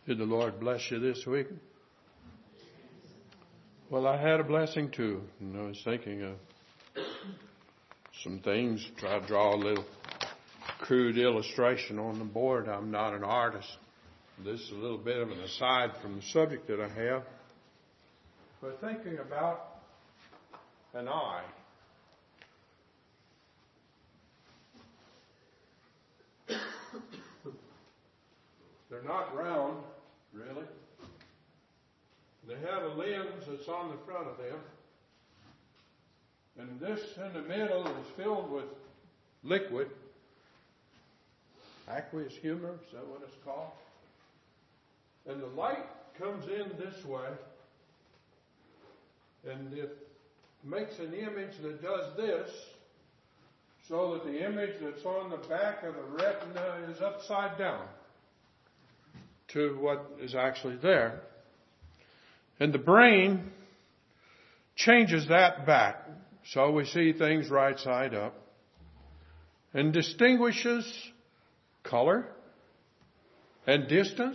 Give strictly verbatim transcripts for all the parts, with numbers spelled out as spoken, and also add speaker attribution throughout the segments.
Speaker 1: Did the Lord bless you this week? Well, I had a blessing too. And I was thinking of some things, try to draw a little crude illustration on the board. I'm not an artist. This is a little bit of an aside from the subject that I have. But thinking about an eye. They're not round, really. They have a lens that's on the front of them. And this in the middle is filled with liquid. Aqueous humor, is that what it's called? And the light comes in this way. And it makes an image that does this, so that the image that's on the back of the retina is upside down to what is actually there. And the brain changes that back, so we see things right side up, and distinguishes color and distance,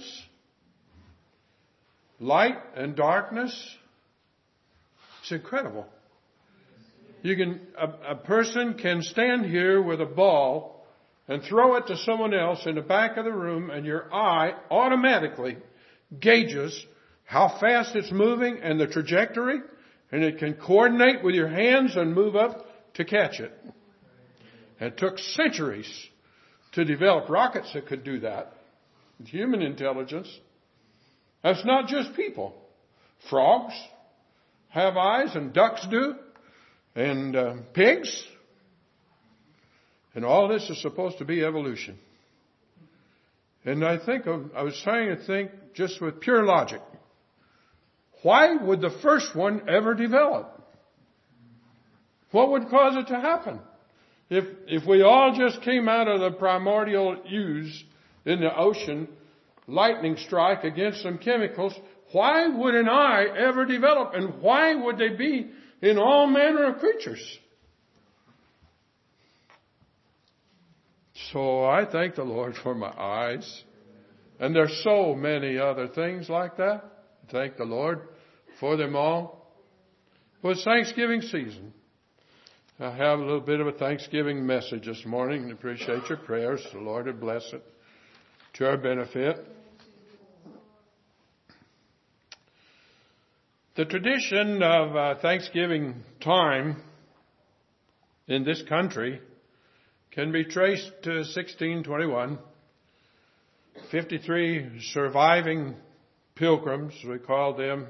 Speaker 1: light and darkness. It's incredible. You can, a, a person can stand here with a ball and throw it to someone else in the back of the room, and your eye automatically gauges how fast it's moving and the trajectory, and it can coordinate with your hands and move up to catch it. It took centuries to develop rockets that could do that. Human intelligence. That's not just people. Frogs have eyes, and ducks do, and uh, pigs. And all this is supposed to be evolution. And I think, of, I was trying to think just with pure logic. Why would the first one ever develop? What would cause it to happen? If, if we all just came out of the primordial ooze in the ocean, lightning strike against some chemicals, why would an eye ever develop? And why would they be in all manner of creatures? So I thank the Lord for my eyes. And there's so many other things like that. Thank the Lord for them all. Well, it's Thanksgiving season. I have a little bit of a Thanksgiving message this morning and appreciate your prayers. The Lord would bless it to our benefit. The tradition of uh, Thanksgiving time in this country can be traced to sixteen twenty-one. fifty-three surviving pilgrims, we call them,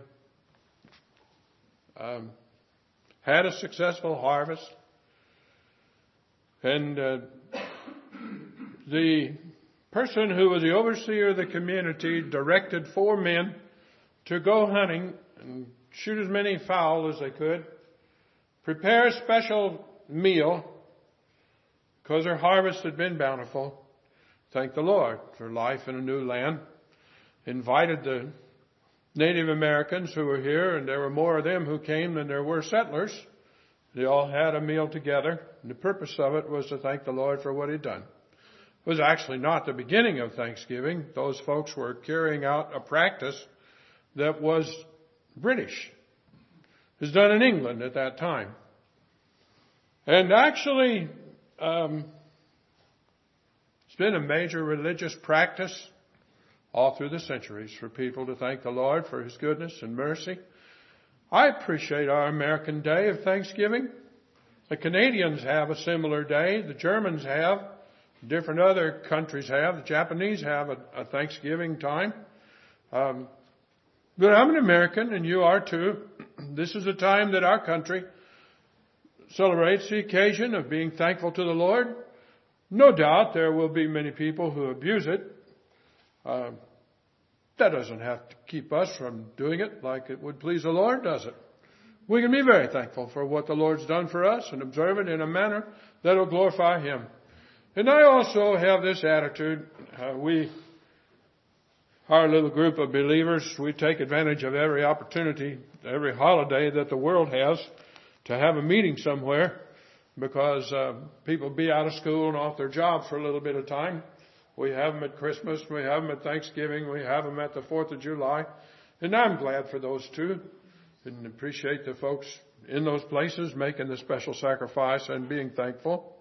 Speaker 1: um, had a successful harvest. And uh, the person who was the overseer of the community directed four men to go hunting and shoot as many fowl as they could, prepare a special meal, because their harvest had been bountiful. Thank the Lord for life in a new land. Invited the Native Americans who were here, and there were more of them who came than there were settlers. They all had a meal together, and the purpose of it was to thank the Lord for what He'd done. It was actually not the beginning of Thanksgiving. Those folks were carrying out a practice that was British. It was done in England at that time. And actually, Um, it's been a major religious practice all through the centuries for people to thank the Lord for His goodness and mercy. I appreciate our American Day of Thanksgiving. The Canadians have a similar day. The Germans have. Different other countries have. The Japanese have a, a Thanksgiving time. Um, but I'm an American, and you are too. This is a time that our country celebrates the occasion of being thankful to the Lord. No doubt there will be many people who abuse it. Uh, that doesn't have to keep us from doing it like it would please the Lord, does it? We can be very thankful for what the Lord's done for us and observe it in a manner that will glorify Him. And I also have this attitude. Uh, we, our little group of believers, we take advantage of every opportunity, every holiday that the world has to have a meeting somewhere, because uh, people be out of school and off their jobs for a little bit of time. We have them at Christmas. We have them at Thanksgiving. We have them at the fourth of July. And I'm glad for those too. And appreciate the folks in those places making the special sacrifice and being thankful.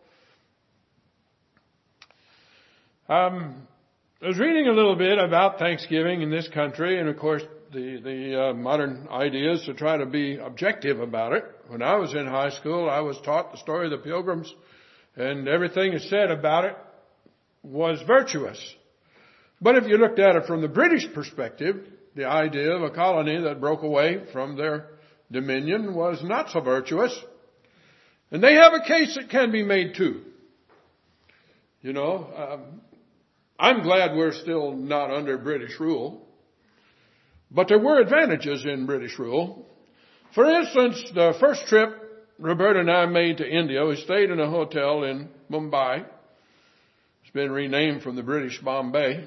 Speaker 1: Um, I was reading a little bit about Thanksgiving in this country, and of course the, the uh, modern idea is to try to be objective about it. When I was in high school, I was taught the story of the Pilgrims, and everything is said about it was virtuous. But if you looked at it from the British perspective, the idea of a colony that broke away from their dominion was not so virtuous. And they have a case that can be made too. You know, um, I'm glad we're still not under British rule. But there were advantages in British rule. For instance, the first trip Roberta and I made to India, we stayed in a hotel in Mumbai. It's been renamed from the British Bombay.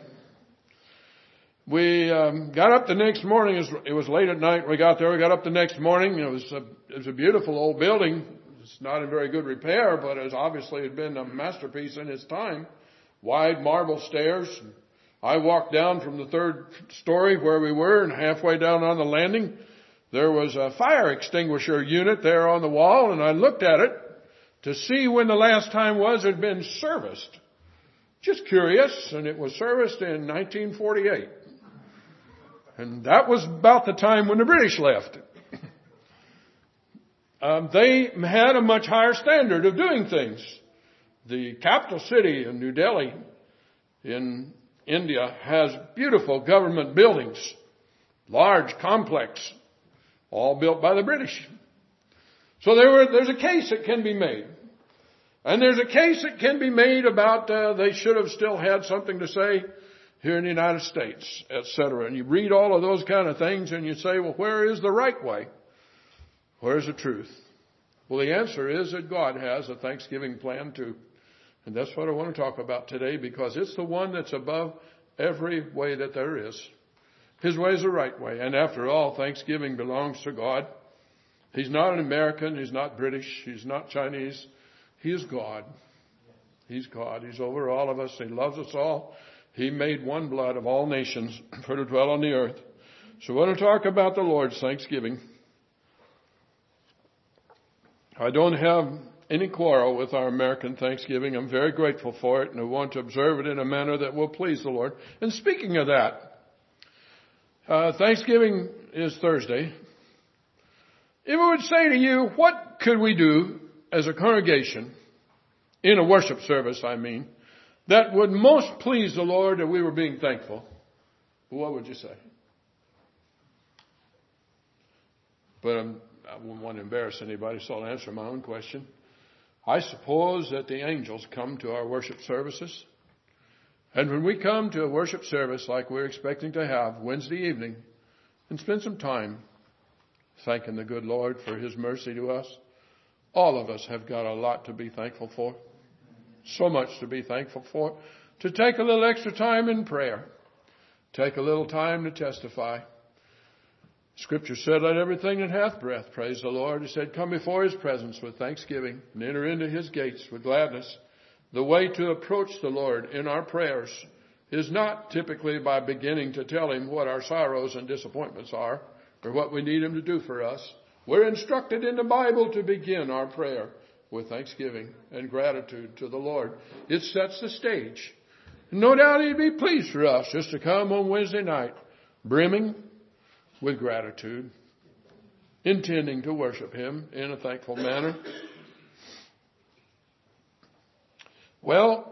Speaker 1: We um, got up the next morning. It was late at night. We got there. We got up the next morning. It was a, it was a beautiful old building. It's not in very good repair, but it obviously had been a masterpiece in its time. Wide marble stairs. I walked down from the third story where we were, and halfway down on the landing, there was a fire extinguisher unit there on the wall, and I looked at it to see when the last time was it had been serviced. Just curious, and it was serviced in nineteen forty-eight. And that was about the time when the British left. um, they had a much higher standard of doing things. The capital city in New Delhi in India has beautiful government buildings, large, complex, all built by the British. So there were, there's a case that can be made. And there's a case that can be made about uh, they should have still had something to say here in the United States, et cetera. And you read all of those kind of things and you say, well, where is the right way? Where's the truth? Well, the answer is that God has a Thanksgiving plan too. And that's what I want to talk about today, because it's the one that's above every way that there is. His way is the right way. And after all, Thanksgiving belongs to God. He's not an American. He's not British. He's not Chinese. He is God. He's God. He's over all of us. He loves us all. He made one blood of all nations for to dwell on the earth. So I want to talk about the Lord's Thanksgiving. I don't have any quarrel with our American Thanksgiving. I'm very grateful for it, and I want to observe it in a manner that will please the Lord. And speaking of that, uh, Thanksgiving is Thursday. If I would say to you, what could we do as a congregation, in a worship service, I mean, that would most please the Lord that we were being thankful? What would you say? But I'm, I wouldn't want to embarrass anybody, so I'll answer my own question. I suppose that the angels come to our worship services. And when we come to a worship service like we're expecting to have Wednesday evening, and spend some time thanking the good Lord for His mercy to us, all of us have got a lot to be thankful for. So much to be thankful for. To take a little extra time in prayer. Take a little time to testify. Scripture said, let everything that hath breath praise the Lord. He said, come before His presence with thanksgiving and enter into His gates with gladness. The way to approach the Lord in our prayers is not typically by beginning to tell Him what our sorrows and disappointments are or what we need Him to do for us. We're instructed in the Bible to begin our prayer with thanksgiving and gratitude to the Lord. It sets the stage. No doubt He'd be pleased for us just to come on Wednesday night, brimming with gratitude, intending to worship Him in a thankful manner. Well,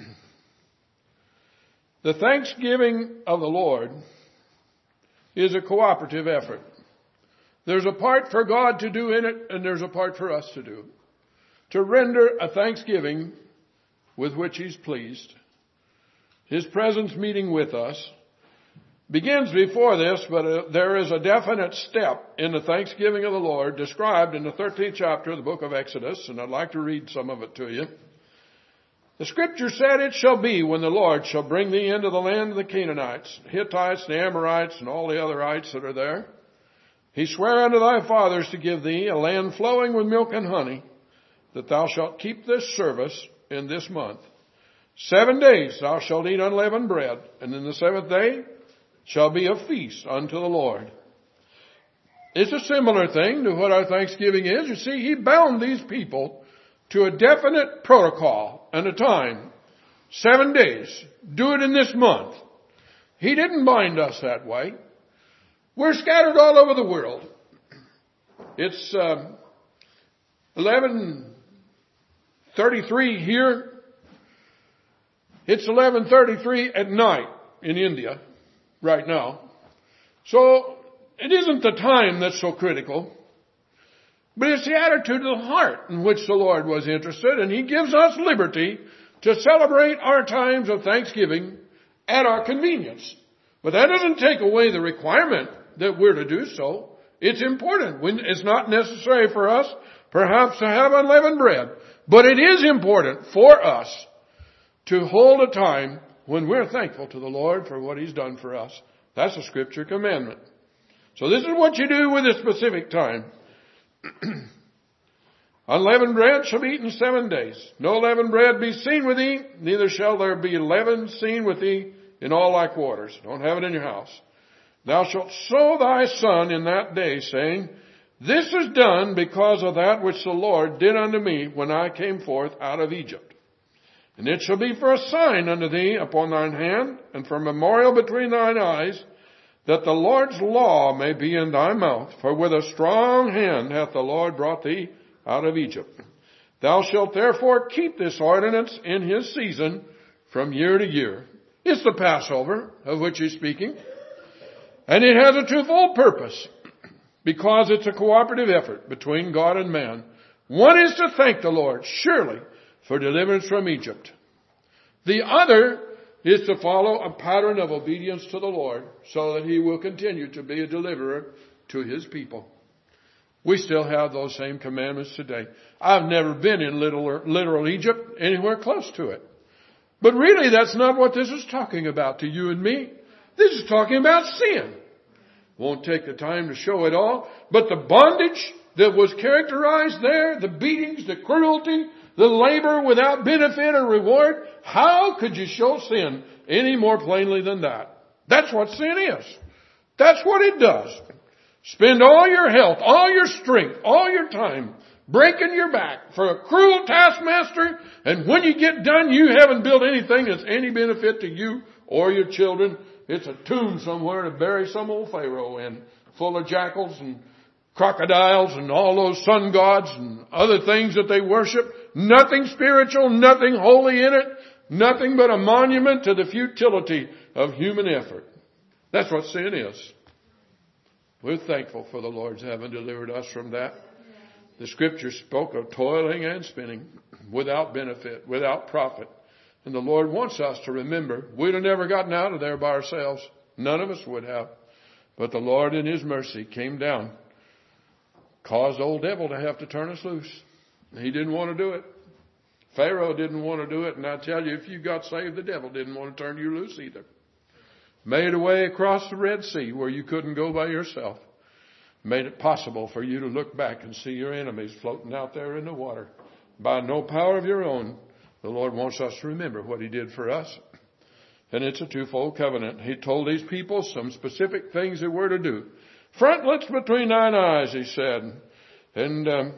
Speaker 1: the thanksgiving of the Lord is a cooperative effort. There's a part for God to do in it, and there's a part for us to do. To render a thanksgiving with which He's pleased. His presence meeting with us begins before this, but uh, there is a definite step in the thanksgiving of the Lord described in the thirteenth chapter of the book of Exodus, and I'd like to read some of it to you. The Scripture said, it shall be when the Lord shall bring thee into the land of the Canaanites, Hittites, the Amorites, and all the otherites that are there. He sware unto thy fathers to give thee a land flowing with milk and honey, that thou shalt keep this service in this month. Seven days thou shalt eat unleavened bread, and in the seventh day shall be a feast unto the Lord. It's a similar thing to what our Thanksgiving is. You see, he bound these people to a definite protocol and a time. Seven days. Do it in this month. He didn't bind us that way. We're scattered all over the world. It's uh, eleven thirty-three here. It's eleven thirty-three at night in India right now. So it isn't the time that's so critical, but it's the attitude of the heart in which the Lord was interested, and he gives us liberty to celebrate our times of thanksgiving at our convenience. But that doesn't take away the requirement that we're to do so. It's important. It's not necessary for us, perhaps, to have unleavened bread, but it is important for us to hold a time when we're thankful to the Lord for what he's done for us. That's a scripture commandment. So this is what you do with a specific time. Unleavened bread shall be eaten seven days. No leavened bread be seen with thee, neither shall there be leaven seen with thee in all thy quarters. Don't have it in your house. Thou shalt sow thy son in that day, saying, this is done because of that which the Lord did unto me when I came forth out of Egypt. And it shall be for a sign unto thee upon thine hand, and for a memorial between thine eyes, that the Lord's law may be in thy mouth. For with a strong hand hath the Lord brought thee out of Egypt. Thou shalt therefore keep this ordinance in his season from year to year. It's the Passover of which he's speaking. And it has a twofold purpose, because it's a cooperative effort between God and man. One is to thank the Lord, surely, for deliverance from Egypt. The other is to follow a pattern of obedience to the Lord so that he will continue to be a deliverer to his people. We still have those same commandments today. I've never been in literal, literal Egypt, anywhere close to it. But really, that's not what this is talking about to you and me. This is talking about sin. Won't take the time to show it all, but the bondage that was characterized there, the beatings, the cruelty, the labor without benefit or reward, how could you show sin any more plainly than that? That's what sin is. That's what it does. Spend all your health, all your strength, all your time breaking your back for a cruel taskmaster, and when you get done, you haven't built anything that's any benefit to you or your children. It's a tomb somewhere to bury some old Pharaoh in, full of jackals and crocodiles and all those sun gods and other things that they worship. Nothing spiritual, nothing holy in it, nothing but a monument to the futility of human effort. That's what sin is. We're thankful for the Lord's having delivered us from that. The scripture spoke of toiling and spinning without benefit, without profit. And the Lord wants us to remember we'd have never gotten out of there by ourselves. None of us would have. But the Lord in his mercy came down, caused old devil to have to turn us loose. He didn't want to do it. Pharaoh didn't want to do it. And I tell you, if you got saved, the devil didn't want to turn you loose either. Made a way across the Red Sea where you couldn't go by yourself. Made it possible for you to look back and see your enemies floating out there in the water. By no power of your own, the Lord wants us to remember what he did for us. And it's a twofold covenant. He told these people some specific things they were to do. Frontlets between thine eyes, he said. And um,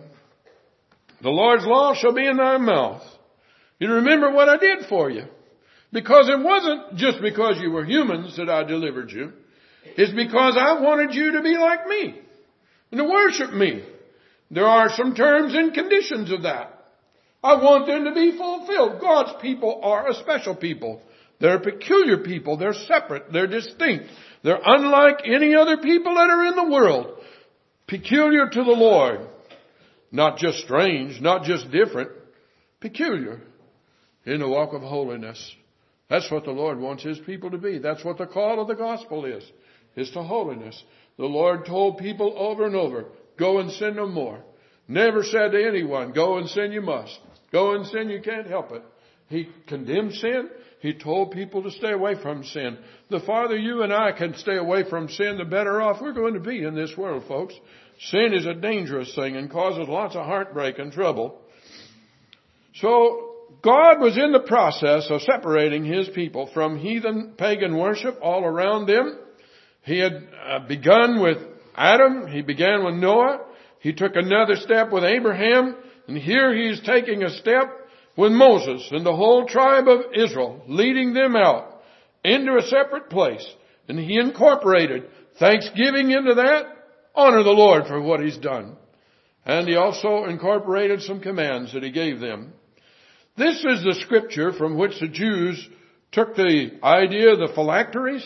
Speaker 1: the Lord's law shall be in thy mouth. You remember what I did for you. Because it wasn't just because you were humans that I delivered you. It's because I wanted you to be like me and to worship me. There are some terms and conditions of that. I want them to be fulfilled. God's people are a special people. They're a peculiar people. They're separate. They're distinct. They're unlike any other people that are in the world. Peculiar to the Lord. Not just strange, not just different. Peculiar in the walk of holiness. That's what the Lord wants his people to be. That's what the call of the gospel is. Is to holiness. The Lord told people over and over, go and sin no more. Never said to anyone, go and sin you must. Go and sin, you can't help it. He condemned sin. He told people to stay away from sin. The farther you and I can stay away from sin, the better off we're going to be in this world, folks. Sin is a dangerous thing and causes lots of heartbreak and trouble. So God was in the process of separating His people from heathen pagan worship all around them. He had uh, begun with Adam. He began with Noah. He took another step with Abraham. And here He's taking a step with Moses and the whole tribe of Israel, leading them out into a separate place. And He incorporated thanksgiving into that. Honor the Lord for what He's done. And He also incorporated some commands that He gave them. This is the scripture from which the Jews took the idea of the phylacteries.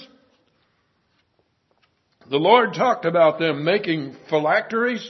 Speaker 1: The Lord talked about them making phylacteries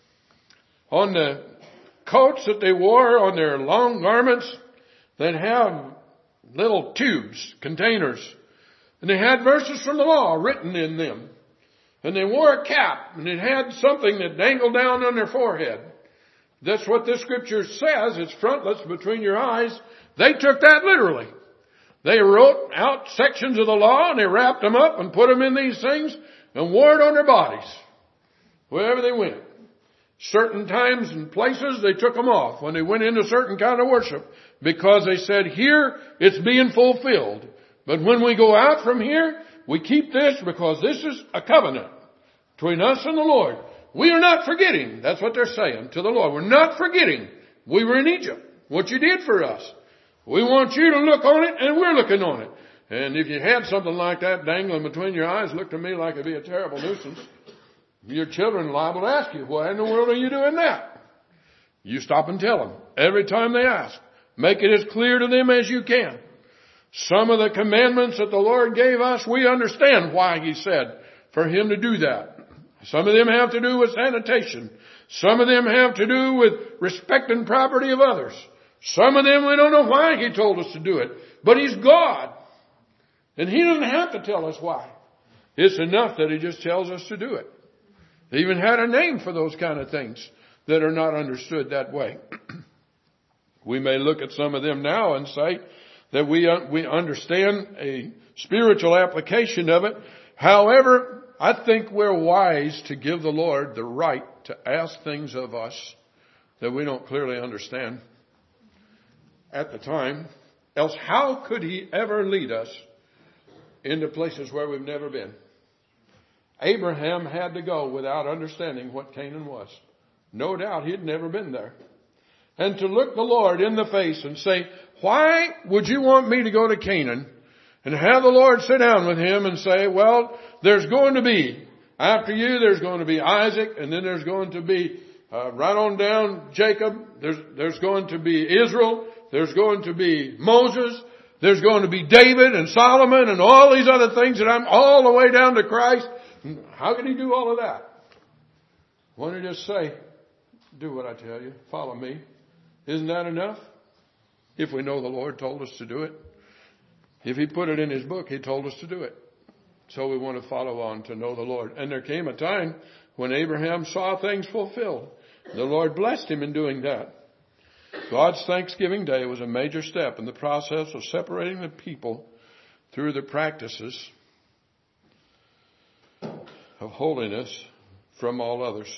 Speaker 1: on the coats that they wore, on their long garments. They'd have little tubes, containers, and they had verses from the law written in them. And they wore a cap, and it had something that dangled down on their forehead. That's what this scripture says. It's frontlets between your eyes. They took that literally. They wrote out sections of the law, and they wrapped them up and put them in these things and wore it on their bodies wherever they went. Certain times and places they took them off when they went into certain kind of worship, because they said, here it's being fulfilled. But when we go out from here, we keep this because this is a covenant between us and the Lord. We are not forgetting. That's what they're saying to the Lord. We're not forgetting. We were in Egypt. What you did for us. We want you to look on it, and we're looking on it. And if you had something like that dangling between your eyes, looked to me like it'd be a terrible nuisance. Your children are liable to ask you, why in the world are you doing that? You stop and tell them every time they ask. Make it as clear to them as you can. Some of the commandments that the Lord gave us, we understand why He said for Him to do that. Some of them have to do with sanitation. Some of them have to do with respecting property of others. Some of them we don't know why He told us to do it. But He's God. And He doesn't have to tell us why. It's enough that He just tells us to do it. He even had a name for those kind of things that are not understood that way. We may look at some of them now and say that we uh, we understand a spiritual application of it. However, I think we're wise to give the Lord the right to ask things of us that we don't clearly understand at the time. Else how could He ever lead us into places where we've never been? Abraham had to go without understanding what Canaan was. No doubt he'd never been there. And to look the Lord in the face and say, why would you want me to go to Canaan? And have the Lord sit down with him and say, well, there's going to be, after you, there's going to be Isaac, and then there's going to be, uh, right on down Jacob, there's, there's going to be Israel, there's going to be Moses, there's going to be David and Solomon and all these other things, and I'm all the way down to Christ. How can He do all of that? Why don't He just say, do what I tell you, follow me? Isn't that enough? If we know the Lord told us to do it. If He put it in His book, He told us to do it. So we want to follow on to know the Lord. And there came a time when Abraham saw things fulfilled. The Lord blessed him in doing that. God's Thanksgiving Day was a major step in the process of separating the people through the practices of holiness from all others.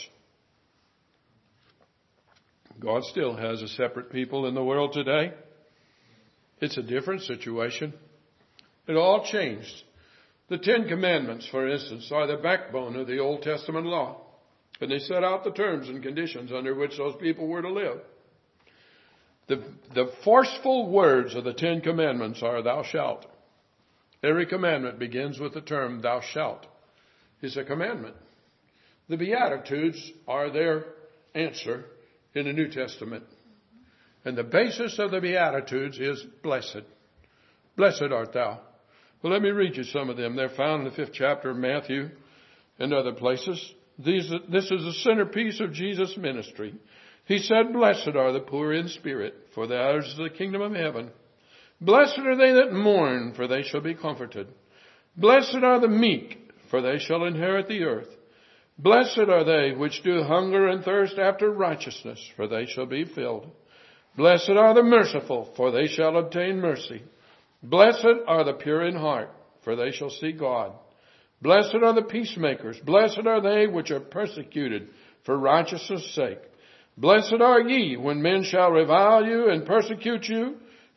Speaker 1: God still has a separate people in the world today. It's a different situation. It all changed. The Ten Commandments, for instance, are the backbone of the Old Testament law. And they set out the terms and conditions under which those people were to live. The, the forceful words of the Ten Commandments are, thou shalt. Every commandment begins with the term, thou shalt. It's a commandment. The Beatitudes are their answer in the New Testament. And the basis of the Beatitudes is blessed. Blessed art thou. Well, let me read you some of them. They're found in the fifth chapter of Matthew and other places. These, this is the centerpiece of Jesus' ministry. He said, blessed are the poor in spirit, for theirs is the kingdom of heaven. Blessed are they that mourn, for they shall be comforted. Blessed are the meek, for they shall inherit the earth. Blessed are they which do hunger and thirst after righteousness, for they shall be filled. Blessed are the merciful, for they shall obtain mercy. Blessed are the pure in heart, for they shall see God. Blessed are the peacemakers. Blessed are they which are persecuted for righteousness' sake. Blessed are ye when men shall revile you and persecute you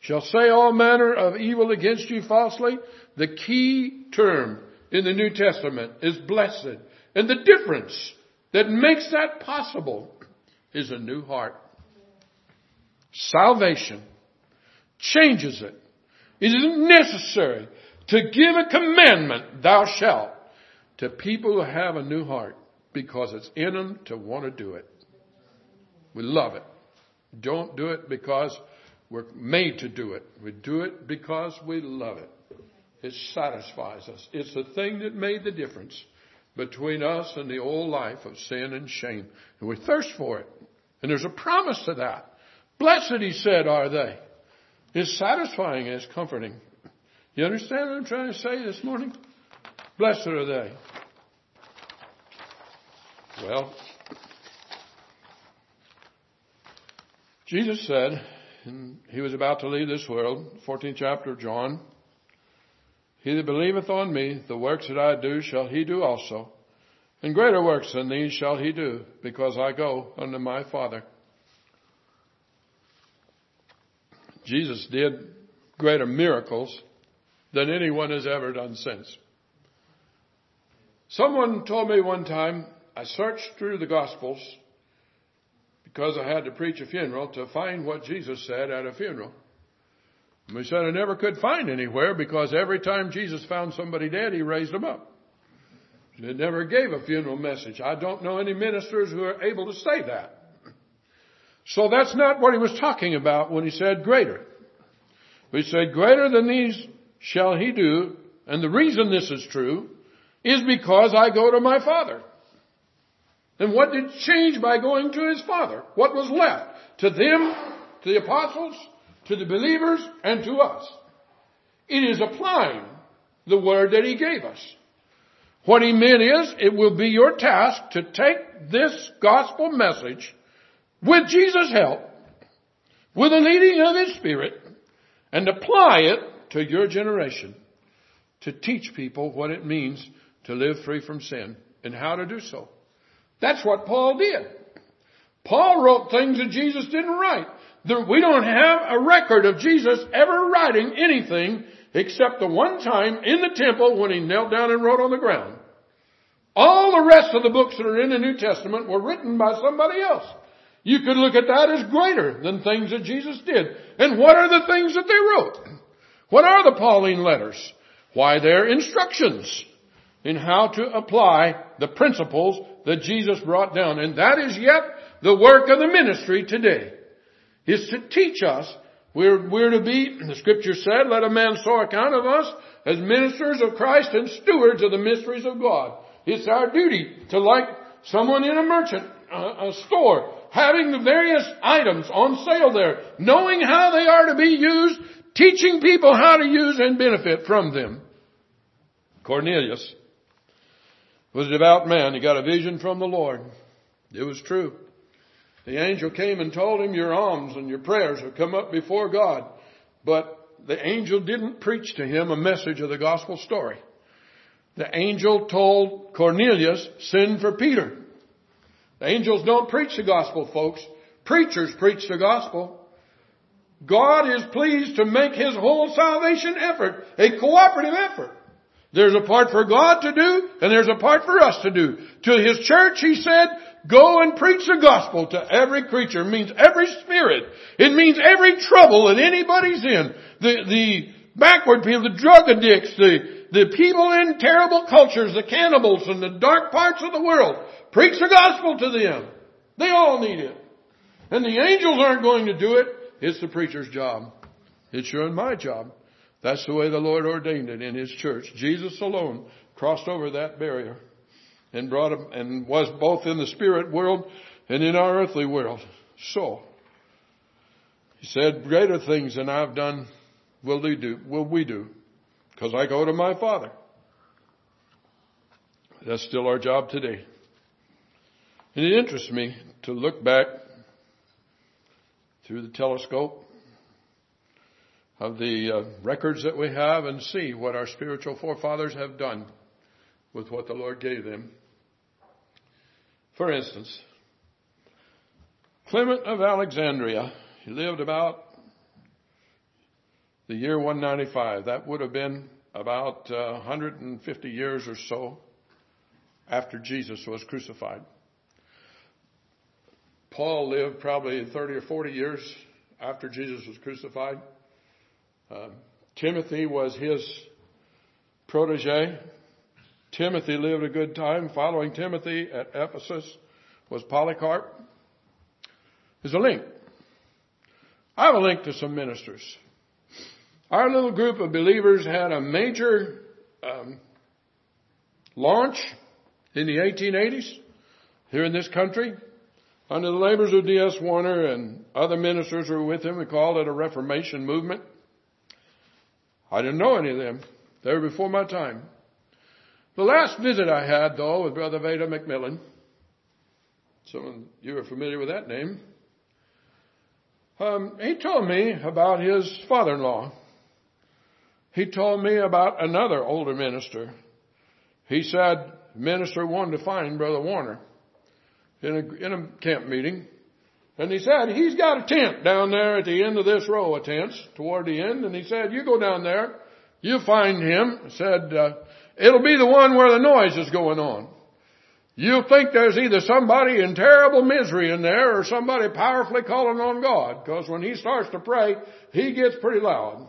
Speaker 1: shall say all manner of evil against you falsely. The key term in the New Testament is blessed. And the difference that makes that possible is a new heart. Salvation changes it. It isn't necessary to give a commandment, thou shalt, to people who have a new heart, because it's in them to want to do it. We love it. Don't do it because we're made to do it. We do it because we love it. It satisfies us. It's the thing that made the difference between us and the old life of sin and shame. And we thirst for it. And there's a promise to that. Blessed, he said, are they. It's satisfying and it's comforting. You understand what I'm trying to say this morning? Blessed are they. Well, Jesus said, and he was about to leave this world, fourteenth chapter of John, he that believeth on me, the works that I do shall he do also. And greater works than these shall he do, because I go unto my Father. Jesus did greater miracles than anyone has ever done since. Someone told me one time, I searched through the Gospels because I had to preach a funeral to find what Jesus said at a funeral. And we said I never could find anywhere because every time Jesus found somebody dead, he raised them up. He never gave a funeral message. I don't know any ministers who are able to say that. So that's not what he was talking about when he said greater. He said greater than these shall he do. And the reason this is true is because I go to my Father. And what did change by going to his Father? What was left? To them, to the apostles, to the believers, and to us. It is applying the word that he gave us. What he meant is, it will be your task to take this gospel message with Jesus' help, with the leading of his Spirit, and apply it to your generation to teach people what it means to live free from sin and how to do so. That's what Paul did. Paul wrote things that Jesus didn't write. We don't have a record of Jesus ever writing anything except the one time in the temple when he knelt down and wrote on the ground. All the rest of the books that are in the New Testament were written by somebody else. You could look at that as greater than things that Jesus did. And what are the things that they wrote? What are the Pauline letters? Why, they're instructions in how to apply the principles that Jesus brought down. And that is yet the work of the ministry today, is to teach us. We're, we're to be, the scripture said, let a man so account of us as ministers of Christ and stewards of the mysteries of God. It's our duty to, like someone in a merchant, a, a store, having the various items on sale there, knowing how they are to be used, teaching people how to use and benefit from them. Cornelius was a devout man. He got a vision from the Lord. It was true. The angel came and told him, your alms and your prayers have come up before God. But the angel didn't preach to him a message of the gospel story. The angel told Cornelius, send for Peter. The angels don't preach the gospel, folks. Preachers preach the gospel. God is pleased to make his whole salvation effort a cooperative effort. There's a part for God to do, and there's a part for us to do. To his church, he said, go and preach the gospel to every creature. It means every spirit. It means every trouble that anybody's in. The, the backward people, the drug addicts, the, the people in terrible cultures, the cannibals and the dark parts of the world. Preach the gospel to them. They all need it. And the angels aren't going to do it. It's the preacher's job. It's your and my job. That's the way the Lord ordained it in his church. Jesus alone crossed over that barrier and brought him, and was both in the spirit world and in our earthly world. So, he said, greater things than I've done will we do, will we do, because I go to my Father. That's still our job today. And it interests me to look back through the telescope of the uh, records that we have and see what our spiritual forefathers have done with what the Lord gave them. For instance, Clement of Alexandria, he lived about the year one ninety-five. That would have been about uh, one hundred fifty years or so after Jesus was crucified. Paul lived probably thirty or forty years after Jesus was crucified. Uh, Timothy was his protege. Timothy lived a good time. Following Timothy at Ephesus was Polycarp. There's a link. I have a link to some ministers. Our little group of believers had a major um, launch in the eighteen eighties here in this country under the labors of D S Warner and other ministers who were with him. We called it a Reformation movement. I didn't know any of them. They were before my time. The last visit I had, though, with Brother Veda McMillan, some of you are familiar with that name, um, he told me about his father-in-law. He told me about another older minister. He said the minister wanted to find Brother Warner in a, in a camp meeting. And he said, he's got a tent down there at the end of this row of tents toward the end. And he said, you go down there, you find him. He said, uh, it'll be the one where the noise is going on. You'll think there's either somebody in terrible misery in there or somebody powerfully calling on God. Because when he starts to pray, he gets pretty loud.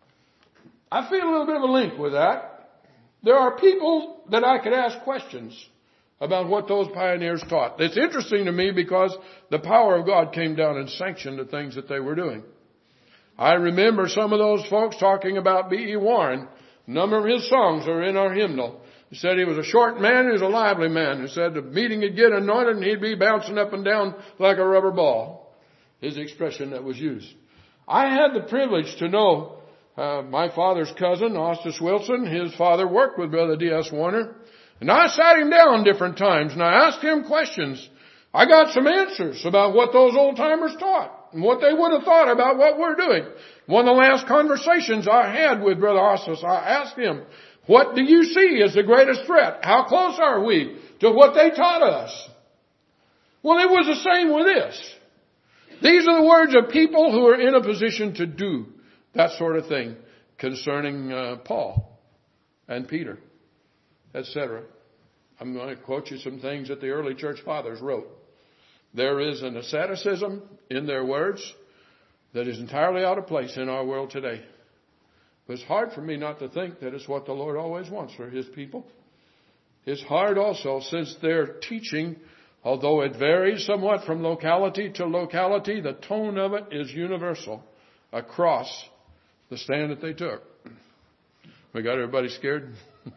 Speaker 1: I feel a little bit of a link with that. There are people that I could ask questions about what those pioneers taught. It's interesting to me because the power of God came down and sanctioned the things that they were doing. I remember some of those folks talking about B E Warren. A number of his songs are in our hymnal. He said he was a short man, he was a lively man. He said the meeting would get anointed and he'd be bouncing up and down like a rubber ball. His expression that was used. I had the privilege to know uh, my father's cousin, Austus Wilson. His father worked with Brother D S Warner. And I sat him down different times and I asked him questions. I got some answers about what those old timers taught and what they would have thought about what we're doing. One of the last conversations I had with Brother Austus, I asked him, what do you see as the greatest threat? How close are we to what they taught us? Well, it was the same with this. These are the words of people who are in a position to do that sort of thing concerning uh, Paul and Peter, et cetera. I'm going to quote you some things that the early church fathers wrote. There is an asceticism in their words that is entirely out of place in our world today. It's hard for me not to think that it's what the Lord always wants for His people. It's hard also since their teaching, although it varies somewhat from locality to locality, the tone of it is universal across the stand that they took. We got everybody scared?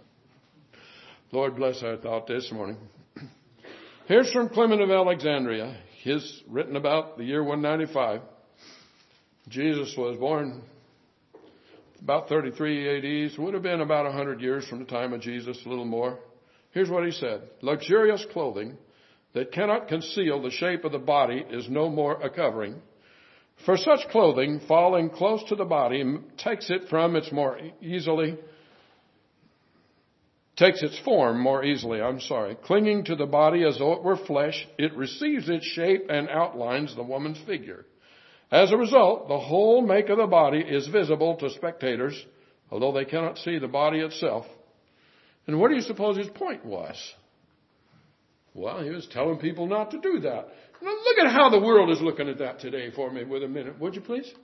Speaker 1: Lord bless our thought this morning. Here's from Clement of Alexandria. His written about the year one ninety-five. Jesus was born about thirty-three A D, so it would have been about one hundred years from the time of Jesus, a little more. Here's what he said. Luxurious clothing that cannot conceal the shape of the body is no more a covering. For such clothing, falling close to the body, takes it from its more easily, takes its form more easily, I'm sorry. Clinging to the body as though it were flesh, it receives its shape and outlines the woman's figure. As a result, the whole make of the body is visible to spectators, although they cannot see the body itself. And what do you suppose his point was? Well, he was telling people not to do that. Now look at how the world is looking at that today for me with a minute, would you please?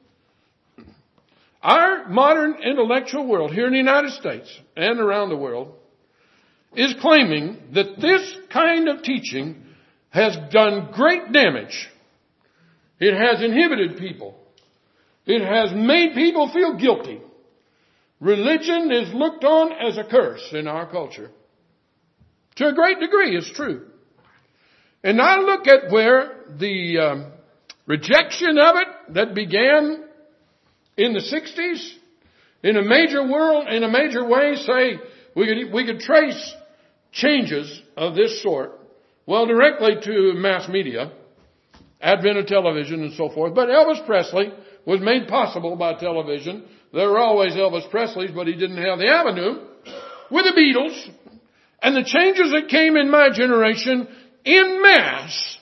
Speaker 1: Our modern intellectual world here in the United States and around the world is claiming that this kind of teaching has done great damage. It has inhibited people. It has made people feel guilty. Religion is looked on as a curse in our culture. To a great degree, it's true. And I look at where the um, rejection of it that began in the sixties, in a major world, in a major way, say we could we could trace changes of this sort, well, directly to mass media, advent of television and so forth. But Elvis Presley was made possible by television. There were always Elvis Presleys, but he didn't have the avenue with the Beatles. And the changes that came in my generation en masse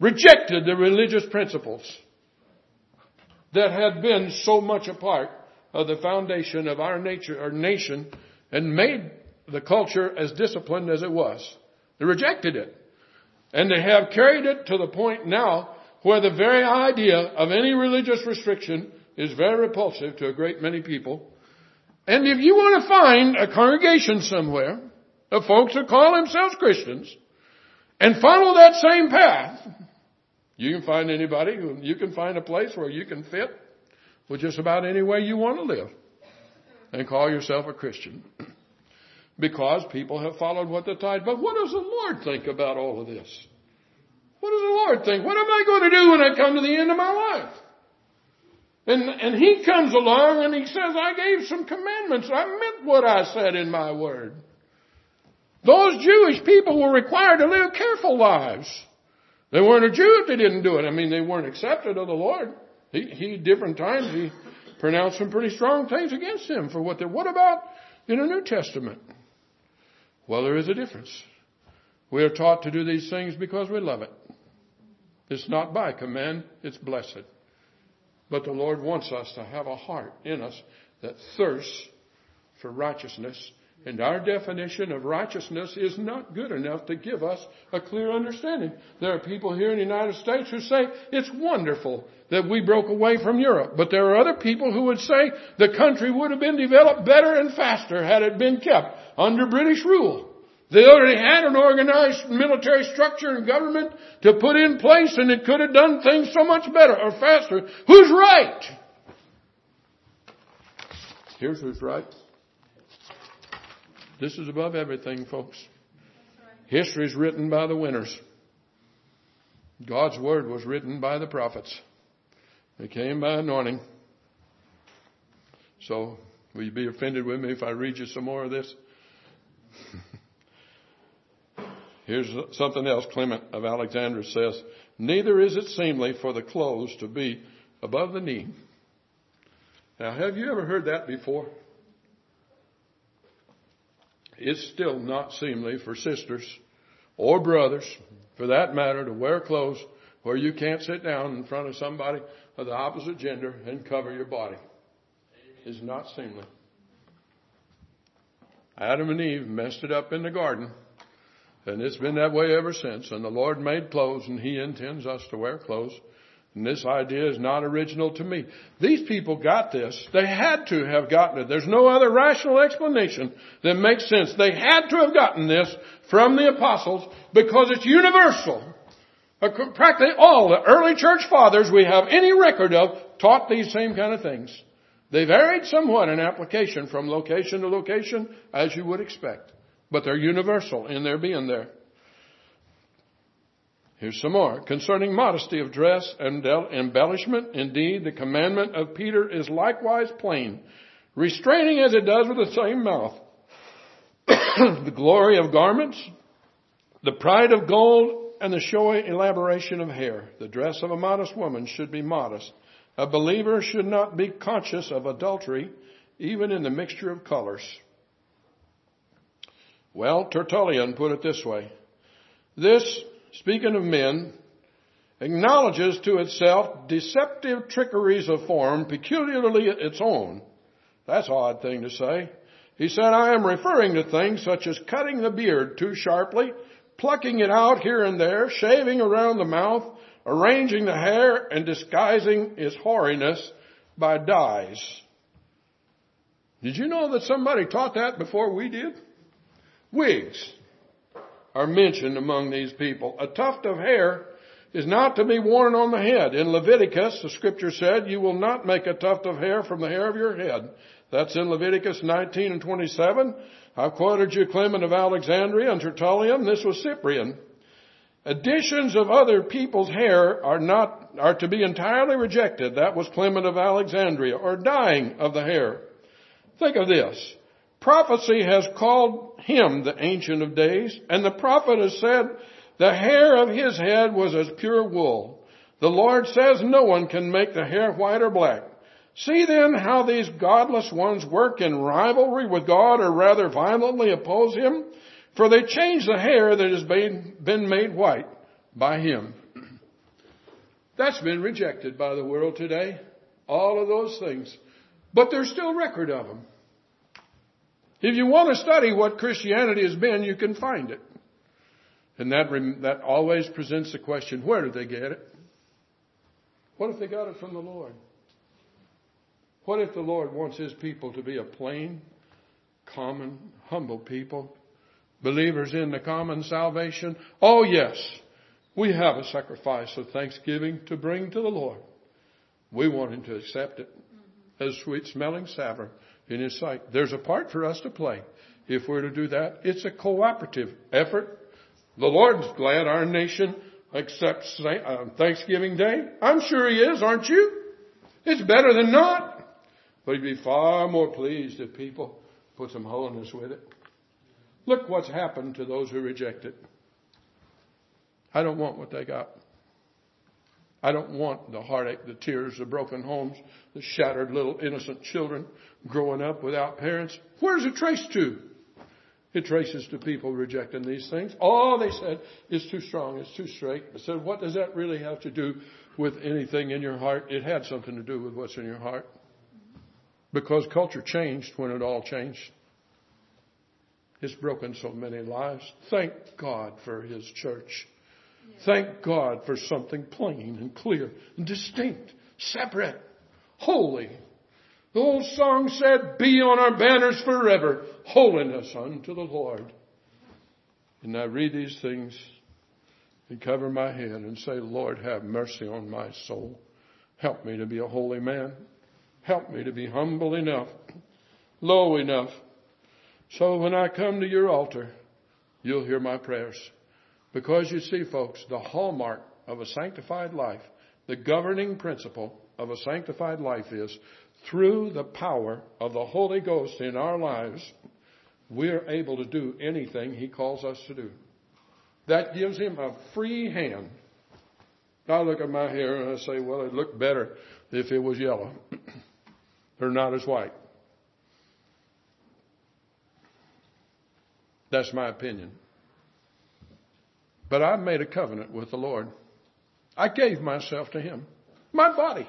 Speaker 1: rejected the religious principles that had been so much a part of the foundation of our nature, our nation, and made the culture as disciplined as it was. They rejected it. And they have carried it to the point now where the very idea of any religious restriction is very repulsive to a great many people. And if you want to find a congregation somewhere of folks that call themselves Christians and follow that same path, you can find anybody, who, you can find a place where you can fit with just about any way you want to live and call yourself a Christian. Because people have followed what the tide. But what does the Lord think about all of this? What does the Lord think? What am I going to do when I come to the end of my life? And, and He comes along and He says, I gave some commandments. I meant what I said in my word. Those Jewish people were required to live careful lives. They weren't a Jew if they didn't do it. I mean, they weren't accepted of the Lord. He, he different times, He pronounced some pretty strong things against them for what they, what about in the New Testament? Well, there is a difference. We are taught to do these things because we love it. It's not by command, it's blessed. But the Lord wants us to have a heart in us that thirsts for righteousness. And our definition of righteousness is not good enough to give us a clear understanding. There are people here in the United States who say it's wonderful that we broke away from Europe. But there are other people who would say the country would have been developed better and faster had it been kept under British rule. They already had an organized military structure and government to put in place, and it could have done things so much better or faster. Who's right? Here's who's right. This is above everything, folks. History is written by the winners. God's word was written by the prophets. It came by anointing. So, will you be offended with me if I read you some more of this? Here's something else Clement of Alexandria says. Neither is it seemly for the clothes to be above the knee. Now, have you ever heard that before? It's still not seemly for sisters or brothers, for that matter, to wear clothes where you can't sit down in front of somebody of the opposite gender and cover your body. It's not seemly. Adam and Eve messed it up in the garden, and it's been that way ever since. And the Lord made clothes, and He intends us to wear clothes. And this idea is not original to me. These people got this. They had to have gotten it. There's no other rational explanation that makes sense. They had to have gotten this from the apostles because it's universal. Practically all the early church fathers we have any record of taught these same kind of things. They varied somewhat in application from location to location, as you would expect. But they're universal in their being there. Here's some more. Concerning modesty of dress and embellishment, indeed, the commandment of Peter is likewise plain, restraining as it does with the same mouth. The glory of garments, the pride of gold, and the showy elaboration of hair. The dress of a modest woman should be modest. A believer should not be conscious of adultery, even in the mixture of colors. Well, Tertullian put it this way. This, speaking of men, acknowledges to itself deceptive trickeries of form peculiarly its own. That's an odd thing to say. He said, I am referring to things such as cutting the beard too sharply, plucking it out here and there, shaving around the mouth, arranging the hair, and disguising its hoariness by dyes. Did you know that somebody taught that before we did? Wigs are mentioned among these people. A tuft of hair is not to be worn on the head. In Leviticus, the scripture said, you will not make a tuft of hair from the hair of your head. That's in Leviticus nineteen and twenty-seven. I've quoted you Clement of Alexandria and Tertullian. This was Cyprian. Additions of other people's hair are not, are to be entirely rejected. That was Clement of Alexandria. Or dyeing of the hair. Think of this. Prophecy has called him the Ancient of Days, and the prophet has said the hair of his head was as pure wool. The Lord says no one can make the hair white or black. See then how these godless ones work in rivalry with God, or rather violently oppose Him, for they change the hair that has been made white by Him. That's been rejected by the world today. All of those things But there's still record of them. If you want to study what Christianity has been, you can find it. And that, that always presents the question, where did they get it? What if they got it from the Lord? What if the Lord wants His people to be a plain, common, humble people? Believers in the common salvation? Oh yes, we have a sacrifice of thanksgiving to bring to the Lord. We want Him to accept it as sweet smelling savor in His sight. There's a part for us to play if we're to do that. It's a cooperative effort. The Lord's glad our nation accepts Thanksgiving Day. I'm sure He is, aren't you? It's better than not. But He'd be far more pleased if people put some holiness with it. Look what's happened to those who reject it. I don't want what they got. I don't want the heartache, the tears, the broken homes, the shattered little innocent children growing up without parents. Where does it trace to? It traces to people rejecting these things. Oh, they said, it's too strong, it's too straight. I said, what does that really have to do with anything in your heart? It had something to do with what's in your heart. Because culture changed when it all changed. It's broken so many lives. Thank God for His church. Thank God for something plain and clear and distinct, separate, holy. The old song said, be on our banners forever, holiness unto the Lord. And I read these things and cover my head and say, Lord, have mercy on my soul. Help me to be a holy man. Help me to be humble enough, low enough, so when I come to your altar, you'll hear my prayers. Because you see, folks, the hallmark of a sanctified life, the governing principle of a sanctified life is through the power of the Holy Ghost in our lives, we're able to do anything He calls us to do. That gives Him a free hand. I look at my hair and I say, well, it'd look better if it was yellow. Or not as white. That's my opinion. But I've made a covenant with the Lord. I gave myself to Him. My body.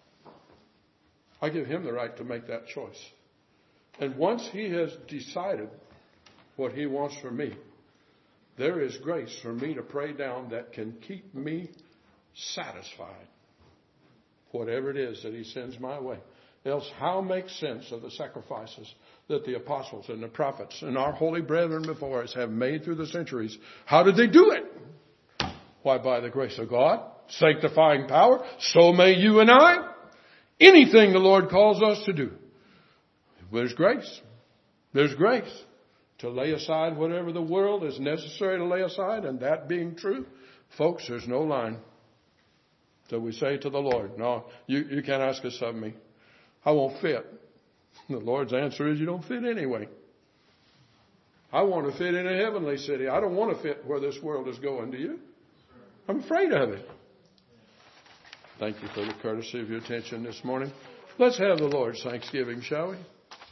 Speaker 1: I give Him the right to make that choice. And once He has decided what He wants for me, there is grace for me to pray down that can keep me satisfied. Whatever it is that He sends my way. Else, how make sense of the sacrifices that the apostles and the prophets and our holy brethren before us have made through the centuries? How did they do it? Why, by the grace of God, sanctifying power, so may you and I. Anything the Lord calls us to do. There's grace. There's grace to lay aside whatever the world is necessary to lay aside, and that being true, folks, there's no line. So we say to the Lord, no, you, you can't ask us of me. I won't fit. The Lord's answer is you don't fit anyway. I want to fit in a heavenly city. I don't want to fit where this world is going, do you? I'm afraid of it. Thank you for the courtesy of your attention this morning. Let's have the Lord's Thanksgiving, shall we?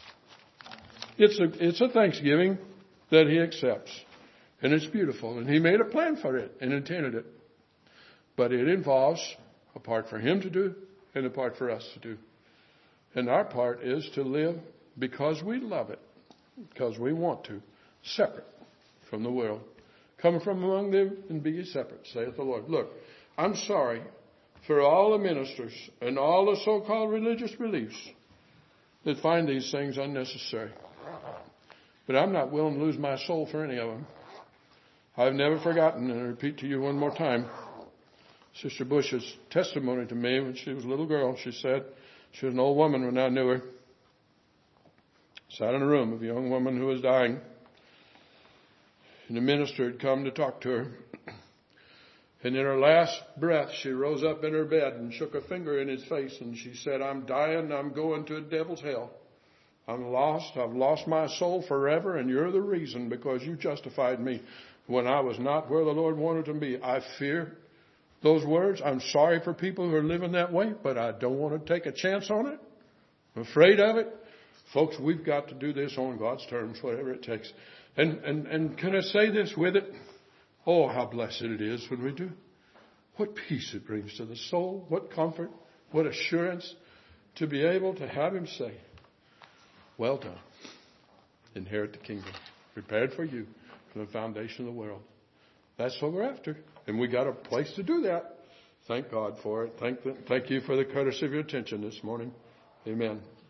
Speaker 1: It's a, it's a Thanksgiving that He accepts. And it's beautiful. And He made a plan for it and intended it. But it involves a part for Him to do and a part for us to do. And our part is to live because we love it, because we want to, separate from the world. Come from among them and be ye separate, saith the Lord. Look, I'm sorry for all the ministers and all the so-called religious beliefs that find these things unnecessary. But I'm not willing to lose my soul for any of them. I've never forgotten, and I repeat to you one more time, Sister Bush's testimony to me when she was a little girl. She said, she was an old woman when I knew her. Sat in a room with a young woman who was dying. And the minister had come to talk to her. And in her last breath, she rose up in her bed and shook a finger in his face. And she said, I'm dying. I'm going to a devil's hell. I'm lost. I've lost my soul forever. And you're the reason, because you justified me when I was not where the Lord wanted to be. I fear those words. I'm sorry for people who are living that way, but I don't want to take a chance on it. I'm afraid of it. Folks, we've got to do this on God's terms, whatever it takes. And, and, and can I say this with it? Oh, how blessed it is when we do. What peace it brings to the soul. What comfort. What assurance. to be able to have him say, well done, inherit the kingdom, prepared for you from the foundation of the world. That's what we're after. And we got a place to do that. Thank God for it. Thank, the, thank you for the courtesy of your attention this morning. Amen.